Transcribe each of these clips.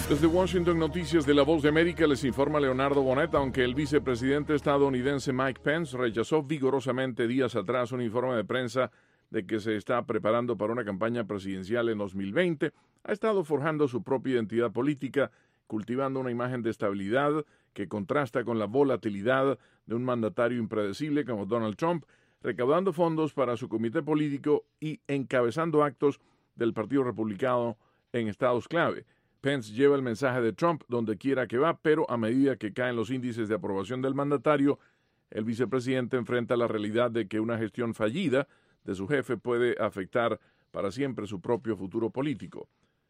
Desde Washington, noticias de La Voz de América, les informa Leonardo Bonet. Aunque el vicepresidente estadounidense Mike Pence rechazó vigorosamente días atrás un informe de prensa de que se está preparando para una campaña presidencial en 2020, ha estado forjando su propia identidad política, cultivando una imagen de estabilidad que contrasta con la volatilidad de un mandatario impredecible como Donald Trump, recaudando fondos para su comité político y encabezando actos del Partido Republicano en estados clave. Pence lleva el mensaje de Trump donde quiera que va, pero a medida que caen los índices de aprobación del mandatario, el vicepresidente enfrenta la realidad de que una gestión fallida de su jefe puede afectar para siempre su propio futuro político.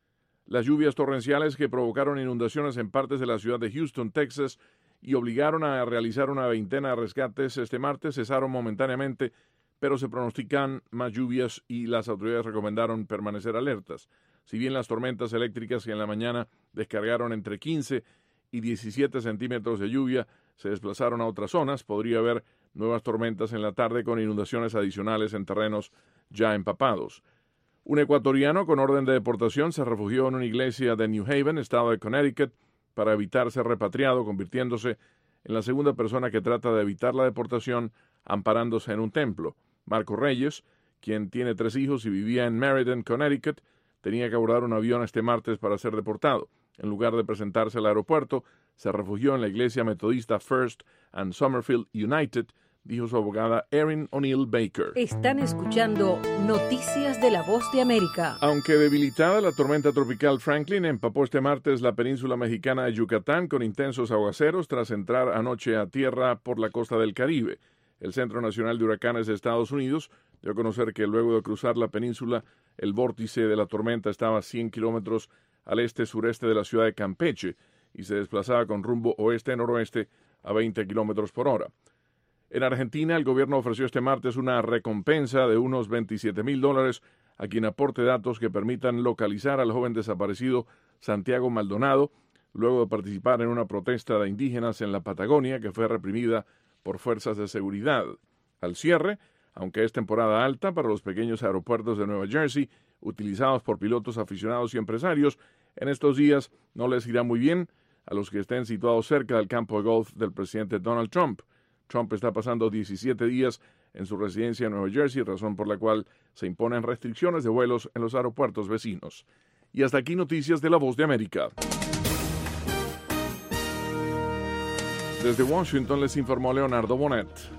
Las lluvias torrenciales que provocaron inundaciones en partes de la ciudad de Houston, Texas, y obligaron a realizar una veintena de rescates este martes cesaron momentáneamente, pero se pronostican más lluvias y las autoridades recomendaron permanecer alertas. Si bien las tormentas eléctricas que en la mañana descargaron entre 15 y 17 centímetros de lluvia se desplazaron a otras zonas, podría haber nuevas tormentas en la tarde con inundaciones adicionales en terrenos ya empapados. Un ecuatoriano con orden de deportación se refugió en una iglesia de New Haven, estado de Connecticut, para evitar ser repatriado, convirtiéndose en la segunda persona que trata de evitar la deportación amparándose en un templo. Marco Reyes, quien tiene 3 hijos y vivía en Meriden, Connecticut, tenía que abordar un avión este martes para ser deportado. En lugar de presentarse al aeropuerto, se refugió en la iglesia metodista First and Summerfield United, dijo su abogada Erin O'Neill Baker. Están escuchando Noticias de La Voz de América. Aunque debilitada, la tormenta tropical Franklin empapó este martes la península mexicana de Yucatán con intensos aguaceros tras entrar anoche a tierra por la costa del Caribe. El Centro Nacional de Huracanes de Estados Unidos dio a conocer que luego de cruzar la península, el vórtice de la tormenta estaba a 100 kilómetros al este-sureste de la ciudad de Campeche y se desplazaba con rumbo oeste-noroeste a 20 kilómetros por hora. En Argentina, el gobierno ofreció este martes una recompensa de unos $27,000 a quien aporte datos que permitan localizar al joven desaparecido Santiago Maldonado, luego de participar en una protesta de indígenas en la Patagonia que fue reprimida por fuerzas de seguridad. Al cierre, aunque es temporada alta para los pequeños aeropuertos de Nueva Jersey, utilizados por pilotos aficionados y empresarios, en estos días no les irá muy bien a los que estén situados cerca del campo de golf del presidente Donald Trump. Trump está pasando 17 días en su residencia en Nueva Jersey, razón por la cual se imponen restricciones de vuelos en los aeropuertos vecinos. Y hasta aquí noticias de La Voz de América. Desde Washington les informó Leonardo Bonet.